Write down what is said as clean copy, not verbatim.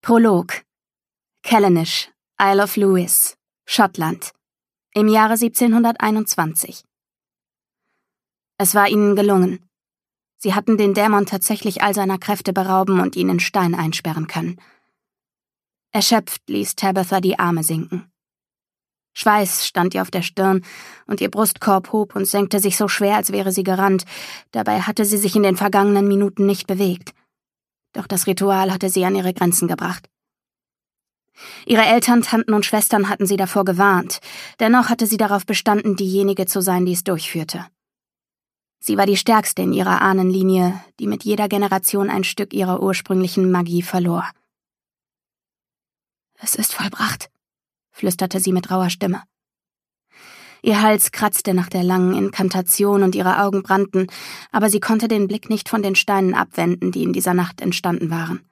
Prolog. Callanish, Isle of Lewis, Schottland, im Jahre 1721. Es war ihnen gelungen. Sie hatten den Dämon tatsächlich all seiner Kräfte berauben und ihn in Stein einsperren können. Erschöpft ließ Tabitha die Arme sinken. Schweiß stand ihr auf der Stirn und ihr Brustkorb hob und senkte sich so schwer, als wäre sie gerannt. Dabei hatte sie sich in den vergangenen Minuten nicht bewegt. Doch das Ritual hatte sie an ihre Grenzen gebracht. Ihre Eltern, Tanten und Schwestern hatten sie davor gewarnt. Dennoch hatte sie darauf bestanden, diejenige zu sein, die es durchführte. Sie war die stärkste in ihrer Ahnenlinie, die mit jeder Generation ein Stück ihrer ursprünglichen Magie verlor. »Es ist vollbracht«, flüsterte sie mit rauer Stimme. Ihr Hals kratzte nach der langen Inkantation und ihre Augen brannten, aber sie konnte den Blick nicht von den Steinen abwenden, die in dieser Nacht entstanden waren.